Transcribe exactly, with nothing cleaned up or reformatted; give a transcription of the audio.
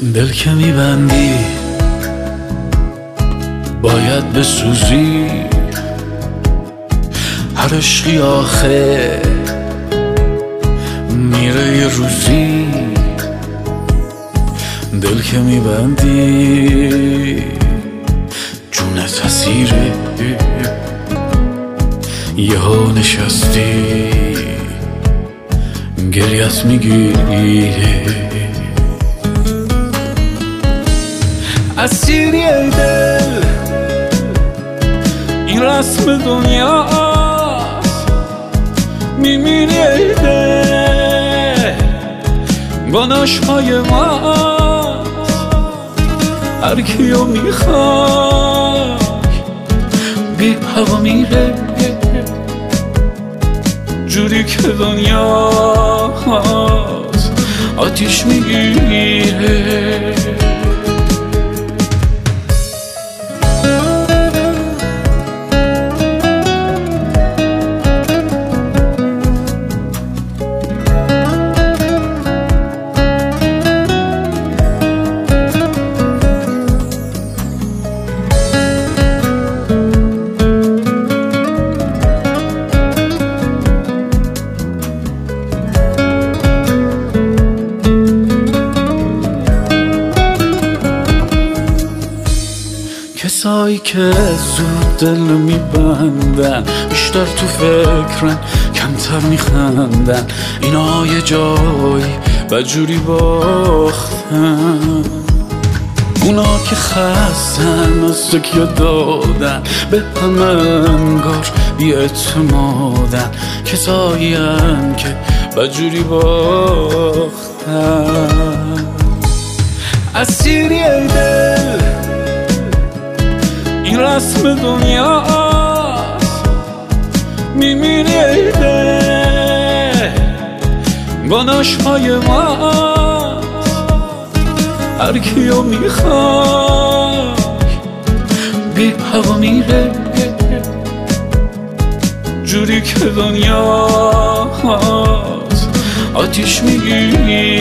دل که میبندی باید بسوزی، هر عشقی آخه میره یه روزی. دل که میبندی جونت اسیره، یه ها نشستی گریت میگیره. اسیری ای دل این رسم دنیاست، میمیری ای دل با نشمای ماست. هر کیو میخوای بی هوا میره، جوری که دنیاست آتیش میگیره. کسایی که زود دل میبندن بیشتر تو فکرن کمتر میخندن، اینا یه جایی بدجوری باختن. اونا که خستن از تکیه دادن به همه انگار بی اعتمادن، کسایی هن که بدجوری باختن. اسیری ای دل این رسم دنیاست، میمیری ای دل با نشمای ماست. هر کیو میخوای بی هوا میره، جوری که دنیاست آتیش میگیره.